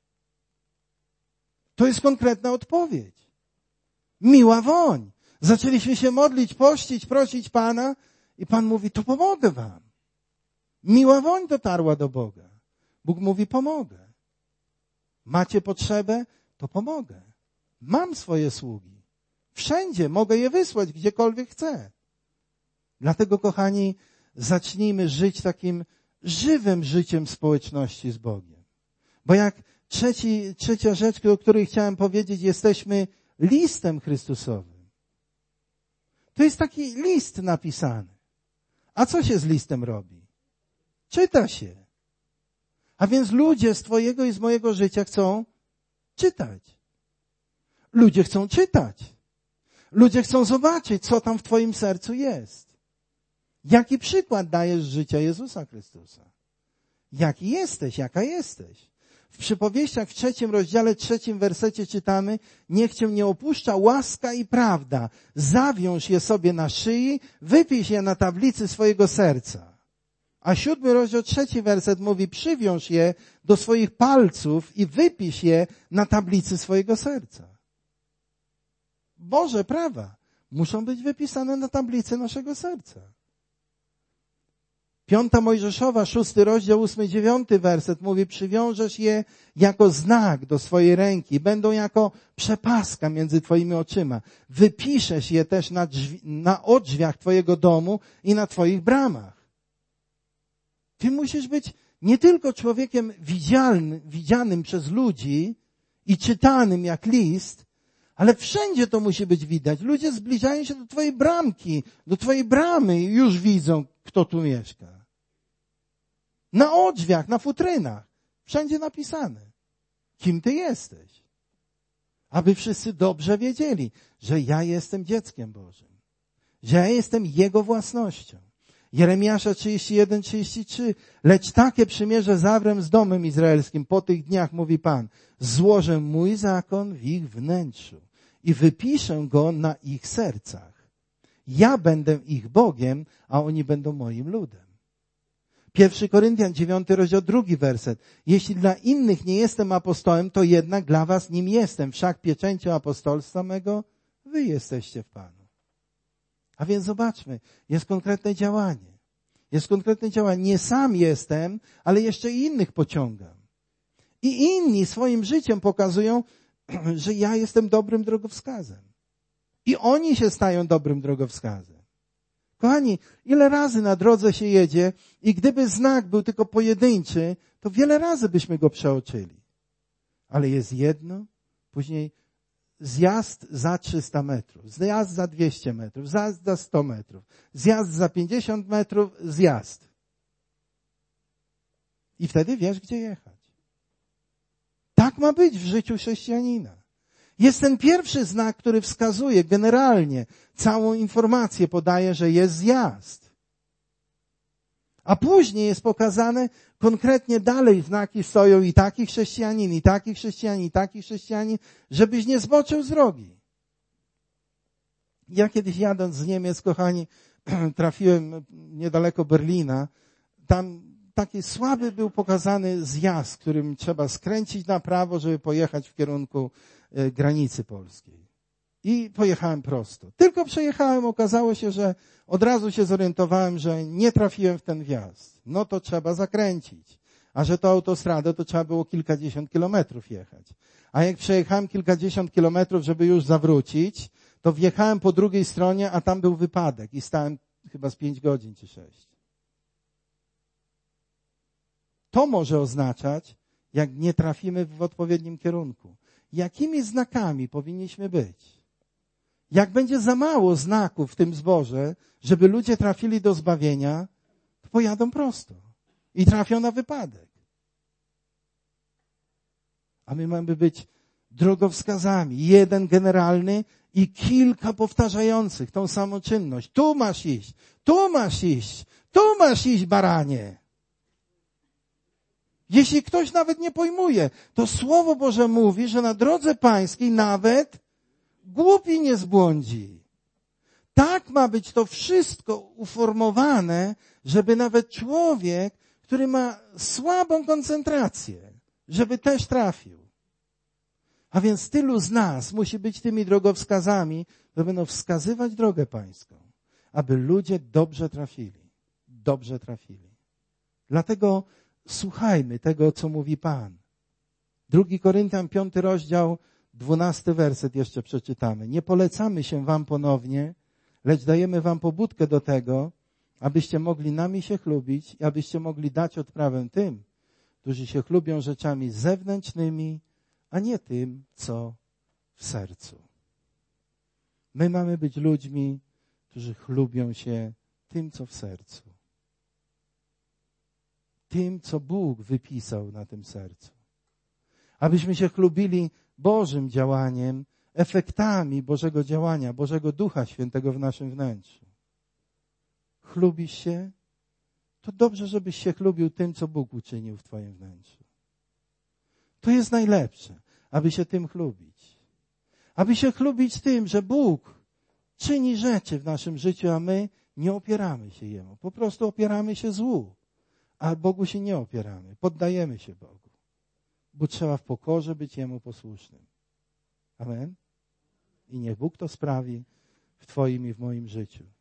S1: To jest konkretna odpowiedź. Miła woń. Zaczęliśmy się modlić, pościć, prosić Pana i Pan mówi, to pomogę wam. Miła woń dotarła do Boga. Bóg mówi, pomogę. Macie potrzebę? To pomogę. Mam swoje sługi. Wszędzie mogę je wysłać, gdziekolwiek chcę. Dlatego, kochani, zacznijmy żyć takim żywym życiem społeczności z Bogiem. Bo jak trzecia rzecz, o której chciałem powiedzieć, jesteśmy listem Chrystusowym. To jest taki list napisany. A co się z listem robi? Czyta się. A więc ludzie z twojego i z mojego życia chcą czytać. Ludzie chcą czytać. Ludzie chcą zobaczyć, co tam w twoim sercu jest. Jaki przykład dajesz z życia Jezusa Chrystusa? Jaki jesteś? Jaka jesteś? W Przypowieściach w 3 rozdziale, 3 wersecie czytamy, niech cię nie opuszcza łaska i prawda. Zawiąż je sobie na szyi, wypisz je na tablicy swojego serca. A 7 rozdział, 3 werset mówi, przywiąż je do swoich palców i wypisz je na tablicy swojego serca. Boże prawa muszą być wypisane na tablicy naszego serca. 5 Mojżeszowa, 6 rozdział, 8-9 werset mówi, przywiążesz je jako znak do swojej ręki, będą jako przepaska między twoimi oczyma. Wypiszesz je też na odrzwiach twojego domu i na twoich bramach. Ty musisz być nie tylko człowiekiem widzianym przez ludzi i czytanym jak list, ale wszędzie to musi być widać. Ludzie zbliżają się do twojej bramki, do twojej bramy i już widzą, kto tu mieszka. Na odrzwiach, na futrynach. Wszędzie napisane. Kim ty jesteś? Aby wszyscy dobrze wiedzieli, że ja jestem dzieckiem Bożym. Że ja jestem Jego własnością. Jeremiasza 31:33. Lecz takie przymierze zawrę z domem izraelskim. Po tych dniach, mówi Pan, złożę mój zakon w ich wnętrzu i wypiszę go na ich sercach. Ja będę ich Bogiem, a oni będą moim ludem. 1 Koryntian 9 rozdział 2 werset. Jeśli dla innych nie jestem apostołem, to jednak dla was nim jestem. Wszak pieczęcią apostolstwa mego wy jesteście w Panu. A więc zobaczmy, jest konkretne działanie. Jest konkretne działanie. Nie sam jestem, ale jeszcze i innych pociągam. I inni swoim życiem pokazują, że ja jestem dobrym drogowskazem. I oni się stają dobrym drogowskazem. Kochani, ile razy na drodze się jedzie i gdyby znak był tylko pojedynczy, to wiele razy byśmy go przeoczyli. Ale jest jedno, później zjazd za 300 metrów, zjazd za 200 metrów, zjazd za 100 metrów, zjazd za 50 metrów, zjazd. I wtedy wiesz, gdzie jechać. Tak ma być w życiu chrześcijanina. Jest ten pierwszy znak, który wskazuje generalnie, całą informację podaje, że jest zjazd. A później jest pokazane konkretnie dalej znaki stoją i taki chrześcijanin, i taki chrześcijanin, i taki chrześcijanin, żebyś nie zboczył z drogi. Ja kiedyś jadąc z Niemiec, kochani, trafiłem niedaleko Berlina. Tam taki słaby był pokazany zjazd, którym trzeba skręcić na prawo, żeby pojechać w kierunku granicy polskiej. I pojechałem prosto. Tylko przejechałem, okazało się, że od razu się zorientowałem, że nie trafiłem w ten wjazd. No to trzeba zakręcić. A że to autostradę, to trzeba było kilkadziesiąt kilometrów jechać. A jak przejechałem kilkadziesiąt kilometrów, żeby już zawrócić, to wjechałem po drugiej stronie, a tam był wypadek i stałem chyba z 5 godzin czy 6. To może oznaczać, jak nie trafimy w odpowiednim kierunku. Jakimi znakami powinniśmy być? Jak będzie za mało znaków w tym zborze, żeby ludzie trafili do zbawienia, to pojadą prosto i trafią na wypadek. A my mamy być drogowskazami. Jeden generalny i kilka powtarzających tą samą czynność. Tu masz iść, tu masz iść, tu masz iść, baranie. Jeśli ktoś nawet nie pojmuje, to Słowo Boże mówi, że na drodze pańskiej nawet głupi nie zbłądzi. Tak ma być to wszystko uformowane, żeby nawet człowiek, który ma słabą koncentrację, żeby też trafił. A więc tylu z nas musi być tymi drogowskazami, które będą wskazywać drogę pańską, aby ludzie dobrze trafili. Dobrze trafili. Dlatego słuchajmy tego, co mówi Pan. 2 Koryntian 5 rozdział, 12 werset jeszcze przeczytamy. Nie polecamy się wam ponownie, lecz dajemy wam pobudkę do tego, abyście mogli nami się chlubić i abyście mogli dać odprawę tym, którzy się chlubią rzeczami zewnętrznymi, a nie tym, co w sercu. My mamy być ludźmi, którzy chlubią się tym, co w sercu. Tym, co Bóg wypisał na tym sercu. Abyśmy się chlubili Bożym działaniem, efektami Bożego działania, Bożego Ducha Świętego w naszym wnętrzu. Chlubisz się? To dobrze, żebyś się chlubił tym, co Bóg uczynił w twoim wnętrzu. To jest najlepsze, aby się tym chlubić. Aby się chlubić tym, że Bóg czyni rzeczy w naszym życiu, a my nie opieramy się Jemu. Po prostu opieramy się złu. A Bogu się nie opieramy. Poddajemy się Bogu. Bo trzeba w pokorze być Jemu posłusznym. Amen? I niech Bóg to sprawi w twoim i w moim życiu.